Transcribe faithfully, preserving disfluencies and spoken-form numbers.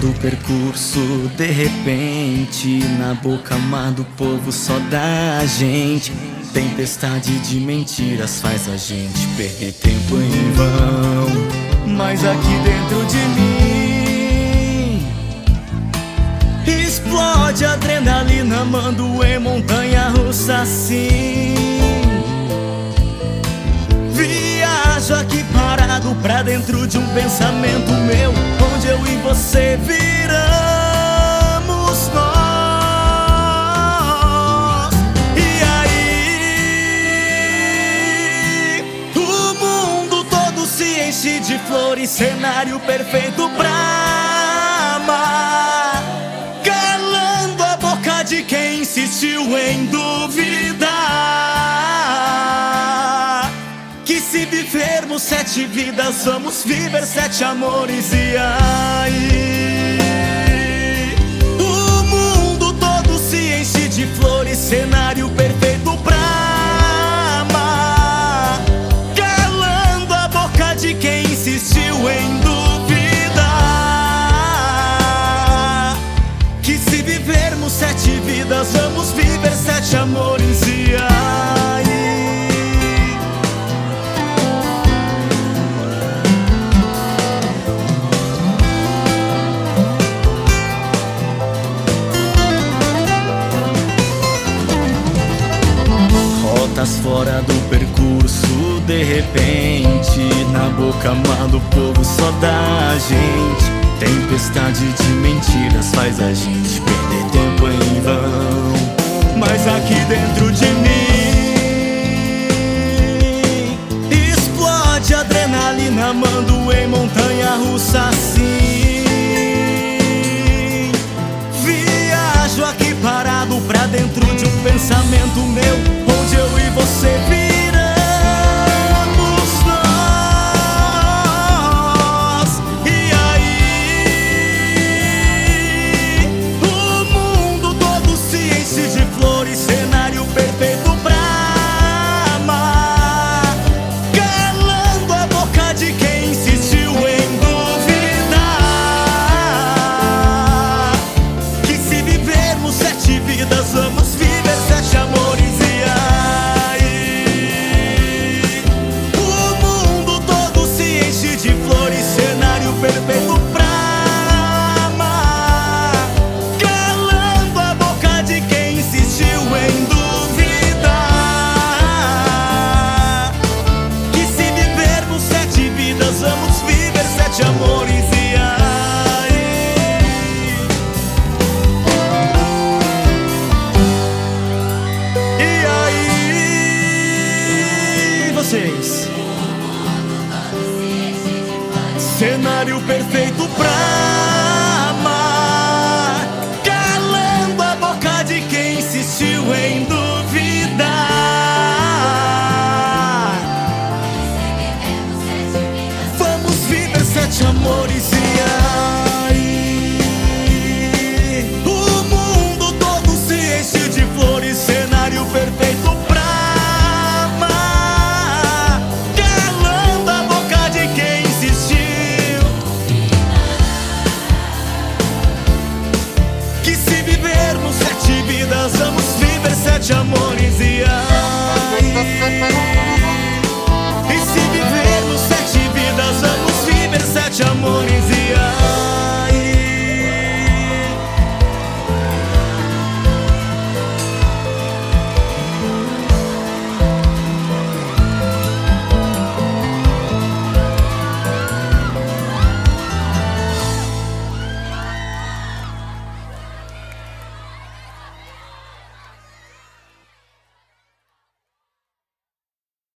do percurso, de repente, na boca má do povo só dá a gente. Tempestade de mentiras faz a gente perder tempo em vão. Mas aqui dentro de mim explode a adrenalina, mando em montanha russa assim. Viajo aqui parado pra dentro de um pensamento meu, onde eu e você viramos nós. E aí o mundo todo se enche de flores, cenário perfeito pra amar, calando a boca de quem insistiu em duvidar que se vivermos sete vidas, vamos viver sete amores. E aí o mundo todo se enche de flores, cenário perfeito pra amar, calando a boca de quem insistiu em duvidar que se vivermos sete vidas, vamos viver sete amores. E aí fora do percurso, de repente, na boca má do povo só dá a gente. Tempestade de mentiras faz a gente perder tempo em vão. Mas aqui dentro de mim explode a adrenalina, mando em montanha russa assim. Viajo aqui parado pra dentro de um pensamento meu, onde eu e você viramos nós. E aí o mundo todo se enche de flores, cenário perfeito pra amar, calando a boca de quem insistiu em duvidar que se vivermos sete vidas, vamos viver sete amores. Perfeito pra amar, calando a boca de quem insistiu em duvidar que se vivermos sete vidas, vamos viver sete amores. E aí E aí vocês, cenário perfeito pra amar, calando a boca de quem insistiu em duvidar. Vamos viver sete amores. E aí o mundo todo se enche de flores, cenário perfeito pra amar, calando a boca de quem insistiu que se vivermos sete vidas, vamos viver sete amores. E aí e se vivermos sete vidas, vamos viver sete amores.